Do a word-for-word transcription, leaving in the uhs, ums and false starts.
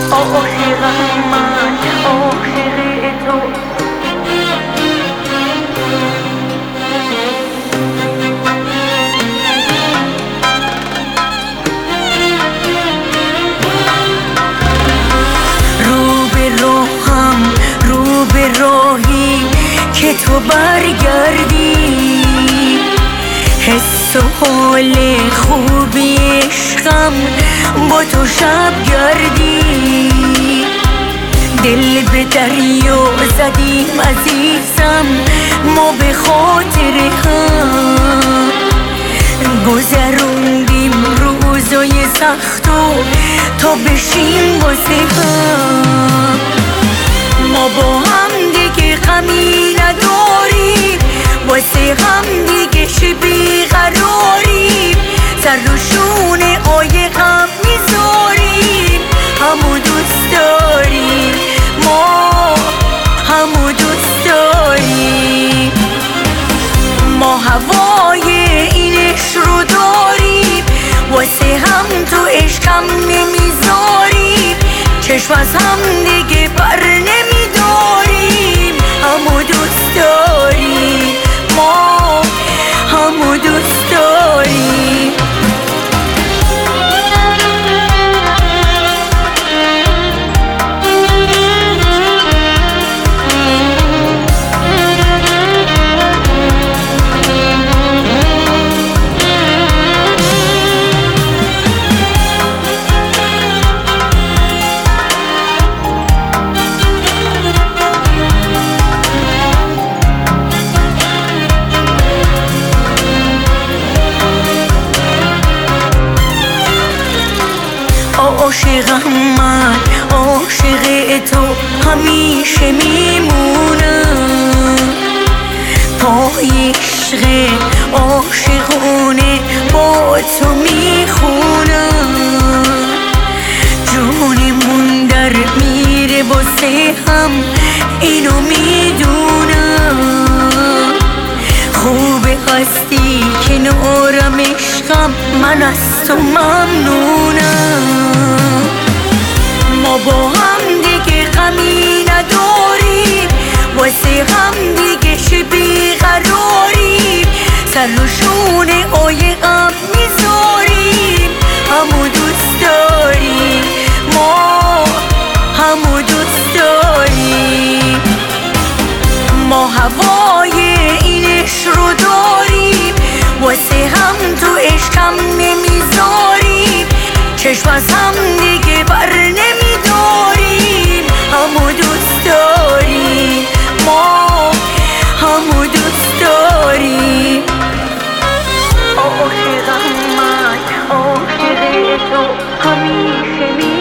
عاشقم من عاشق تو. رو به راهم رو به راهی که تو برگردی، حس و حال خوبی عشقم با تو شب گردی. دل به دریا زدیم عزیزم ما به خاطر هم، گذروندیم روزای سخت و تا بشیم واسه هم. ما با هم دیگه غمی نداریم، واسه هم دیگه چه بیقراریم، سر رو شونه آی غم میذاریم. همو دوست داریم ما، همو دوست داریم ما، هوای این عشق رو داریم، واسه هم تو عشقم نمیذاریم، چشم از هم دیگه بر نمیداریم. همو دوست داریم ما، همو دوست داریم. عاشقم من عاشق تو همیشه میمونم، پای عشق عاشقونه با تو میخونم. جونمون در میره واسه هم اینو میدونم، خوبه هستی کنارم عشقم من از تو ممنونم. ما با هم دیگه غمی نداریم، واسه هم دیگه چه بیقراریم، سر رو شونه آی غم میذاریم. همو دوست داریم ما، همو دوست داریم ما، هوای این عشق رو داریم، واسه هم تو عشقم نمیذاریم، چشم از هم دیگه بر نمیداریم. همو دوست داریم ما، همو دوست داریم. عاشقم من عاشق تو همیشه می